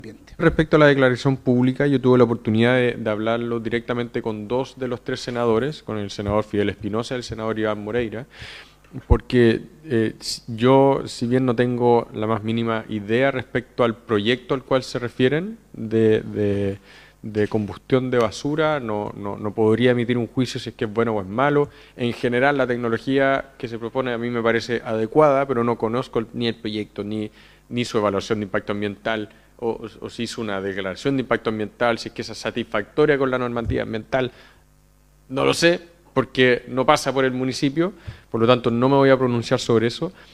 Respecto a la declaración pública, yo tuve la oportunidad de hablarlo directamente con dos de los tres senadores, con el senador Fidel Espinosa y el senador Iván Moreira, porque yo, si bien no tengo la más mínima idea respecto al proyecto al cual se refieren de combustión de basura, no podría emitir un juicio si es que es bueno o es malo. En general, la tecnología que se propone a mí me parece adecuada, pero no conozco ni el proyecto, ni su evaluación de impacto ambiental, o si hizo una declaración de impacto ambiental, si es que es satisfactoria con la normativa ambiental. No lo sé, porque no pasa por el municipio, por lo tanto no me voy a pronunciar sobre eso.